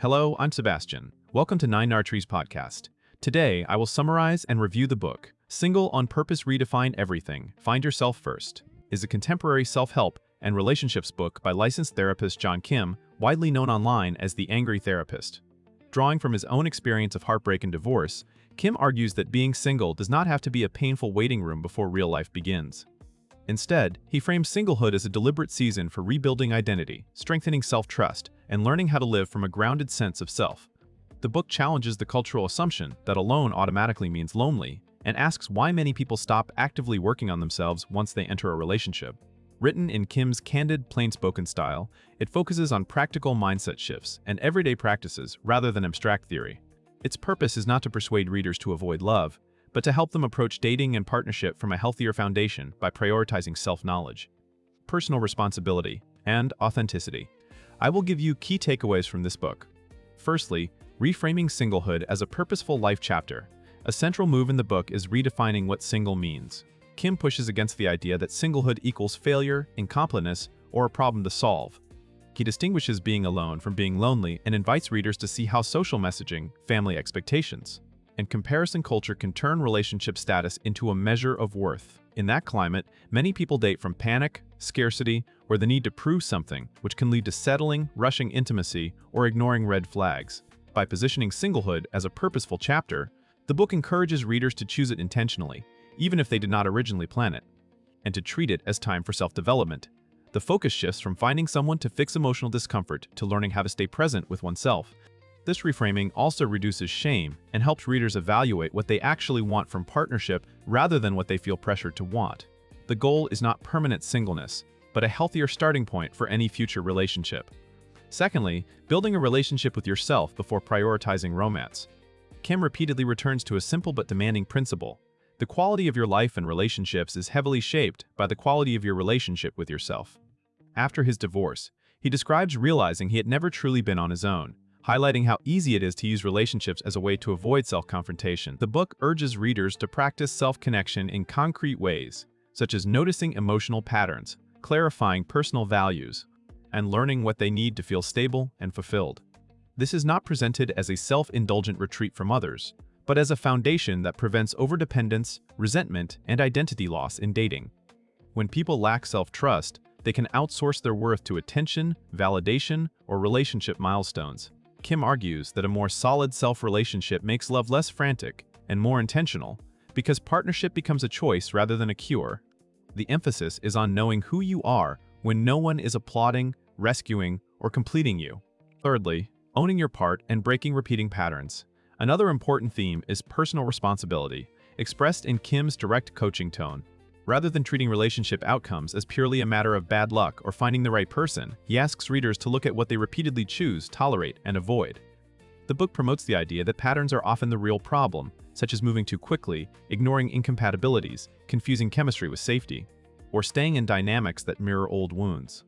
Hello, I'm Sebastian. Welcome to Nine Archery's podcast. Today, I will summarize and review the book, Single on Purpose Redefine Everything, Find Yourself First, is a contemporary self-help and relationships book by licensed therapist John Kim, widely known online as the Angry Therapist. Drawing from his own experience of heartbreak and divorce, Kim argues that being single does not have to be a painful waiting room before real life begins. Instead, he frames singlehood as a deliberate season for rebuilding identity, strengthening self-trust, and learning how to live from a grounded sense of self. The book challenges the cultural assumption that alone automatically means lonely, and asks why many people stop actively working on themselves once they enter a relationship. Written in Kim's candid, plain-spoken style, it focuses on practical mindset shifts and everyday practices rather than abstract theory. Its purpose is not to persuade readers to avoid love, but to help them approach dating and partnership from a healthier foundation by prioritizing self-knowledge, personal responsibility, and authenticity. I will give you key takeaways from this book. Firstly, reframing singlehood as a purposeful life chapter. A central move in the book is redefining what single means. Kim pushes against the idea that singlehood equals failure, incompetence, or a problem to solve. He distinguishes being alone from being lonely and invites readers to see how social messaging, family expectations, and comparison culture can turn relationship status into a measure of worth. In that climate, many people date from panic, scarcity, or the need to prove something, which can lead to settling, rushing intimacy, or ignoring red flags. By positioning singlehood as a purposeful chapter, the book encourages readers to choose it intentionally, even if they did not originally plan it, and to treat it as time for self-development. The focus shifts from finding someone to fix emotional discomfort to learning how to stay present with oneself. This reframing also reduces shame and helps readers evaluate what they actually want from partnership rather than what they feel pressured to want. The goal is not permanent singleness, but a healthier starting point for any future relationship. Secondly, building a relationship with yourself before prioritizing romance. Kim repeatedly returns to a simple but demanding principle. The quality of your life and relationships is heavily shaped by the quality of your relationship with yourself. After his divorce, he describes realizing he had never truly been on his own, highlighting how easy it is to use relationships as a way to avoid self-confrontation. The book urges readers to practice self-connection in concrete ways, such as noticing emotional patterns, clarifying personal values, and learning what they need to feel stable and fulfilled. This is not presented as a self-indulgent retreat from others, but as a foundation that prevents overdependence, resentment, and identity loss in dating. When people lack self-trust, they can outsource their worth to attention, validation, or relationship milestones. Kim argues that a more solid self-relationship makes love less frantic and more intentional because partnership becomes a choice rather than a cure. The emphasis is on knowing who you are when no one is applauding, rescuing, or completing you. Thirdly, owning your part and breaking repeating patterns. Another important theme is personal responsibility, expressed in Kim's direct coaching tone. Rather than treating relationship outcomes as purely a matter of bad luck or finding the right person, he asks readers to look at what they repeatedly choose, tolerate, and avoid. The book promotes the idea that patterns are often the real problem, such as moving too quickly, ignoring incompatibilities, confusing chemistry with safety, or staying in dynamics that mirror old wounds.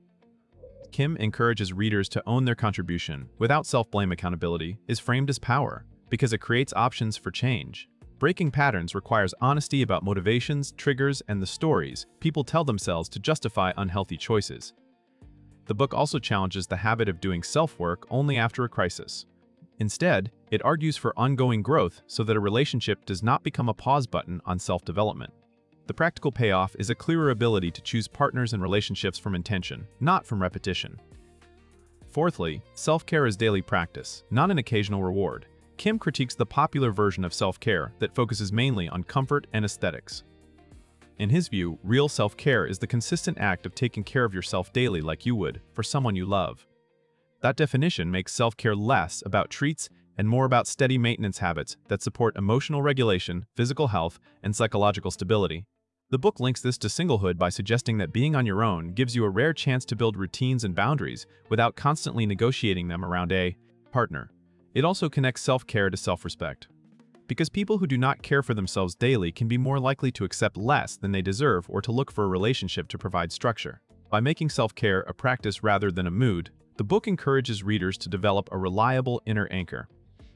Kim encourages readers to own their contribution without self-blame. Accountability is framed as power because it creates options for change. Breaking patterns requires honesty about motivations, triggers, and the stories people tell themselves to justify unhealthy choices. The book also challenges the habit of doing self-work only after a crisis. Instead, it argues for ongoing growth so that a relationship does not become a pause button on self-development. The practical payoff is a clearer ability to choose partners and relationships from intention, not from repetition. Fourthly, self-care is daily practice, not an occasional reward. Kim critiques the popular version of self-care that focuses mainly on comfort and aesthetics. In his view, real self-care is the consistent act of taking care of yourself daily like you would for someone you love. That definition makes self-care less about treats and more about steady maintenance habits that support emotional regulation, physical health, and psychological stability. The book links this to singlehood by suggesting that being on your own gives you a rare chance to build routines and boundaries without constantly negotiating them around a partner. It also connects self-care to self-respect, because people who do not care for themselves daily can be more likely to accept less than they deserve or to look for a relationship to provide structure. By making self-care a practice rather than a mood, the book encourages readers to develop a reliable inner anchor.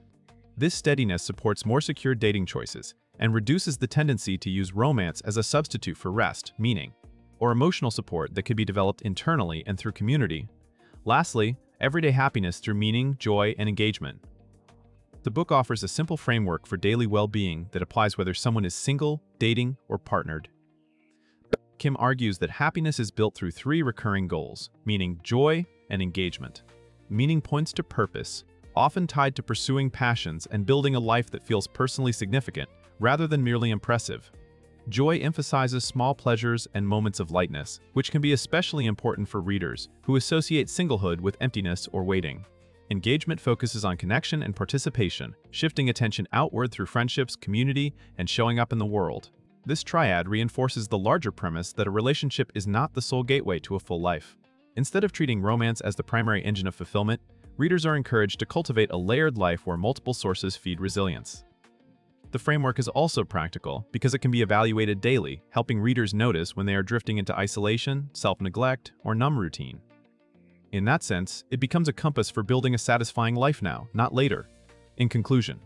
This steadiness supports more secure dating choices and reduces the tendency to use romance as a substitute for rest, meaning, or emotional support that could be developed internally and through community. Lastly, everyday happiness through meaning, joy, and engagement. The book offers a simple framework for daily well-being that applies whether someone is single, dating, or partnered. Kim argues that happiness is built through three recurring goals, meaning, joy, and engagement. Meaning points to purpose, often tied to pursuing passions and building a life that feels personally significant, rather than merely impressive. Joy emphasizes small pleasures and moments of lightness, which can be especially important for readers who associate singlehood with emptiness or waiting. Engagement focuses on connection and participation, shifting attention outward through friendships, community, and showing up in the world. This triad reinforces the larger premise that a relationship is not the sole gateway to a full life. Instead of treating romance as the primary engine of fulfillment, readers are encouraged to cultivate a layered life where multiple sources feed resilience. The framework is also practical because it can be evaluated daily, helping readers notice when they are drifting into isolation, self-neglect, or numb routine. In that sense, it becomes a compass for building a satisfying life now, not later. In conclusion,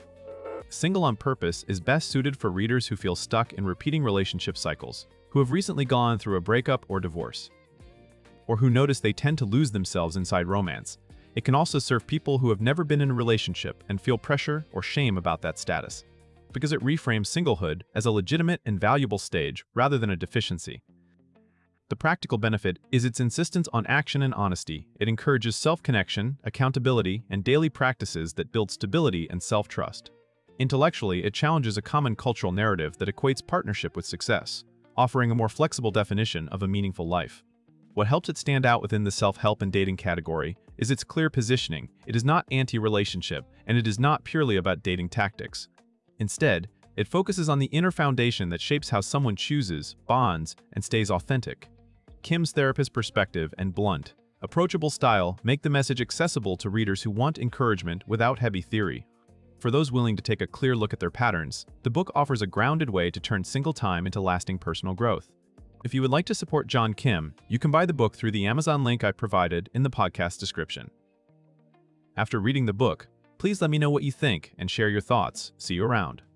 Single on Purpose is best suited for readers who feel stuck in repeating relationship cycles, who have recently gone through a breakup or divorce, or who notice they tend to lose themselves inside romance. It can also serve people who have never been in a relationship and feel pressure or shame about that status, because it reframes singlehood as a legitimate and valuable stage rather than a deficiency. The practical benefit is its insistence on action and honesty. It encourages self-connection, accountability, and daily practices that build stability and self-trust. Intellectually, it challenges a common cultural narrative that equates partnership with success, offering a more flexible definition of a meaningful life. What helps it stand out within the self-help and dating category is its clear positioning. It is not anti-relationship, and it is not purely about dating tactics. Instead, it focuses on the inner foundation that shapes how someone chooses, bonds, and stays authentic. Kim's therapist perspective and blunt, approachable style make the message accessible to readers who want encouragement without heavy theory. For those willing to take a clear look at their patterns, the book offers a grounded way to turn single time into lasting personal growth. If you would like to support John Kim, you can buy the book through the Amazon link I provided in the podcast description. After reading the book, please let me know what you think and share your thoughts. See you around.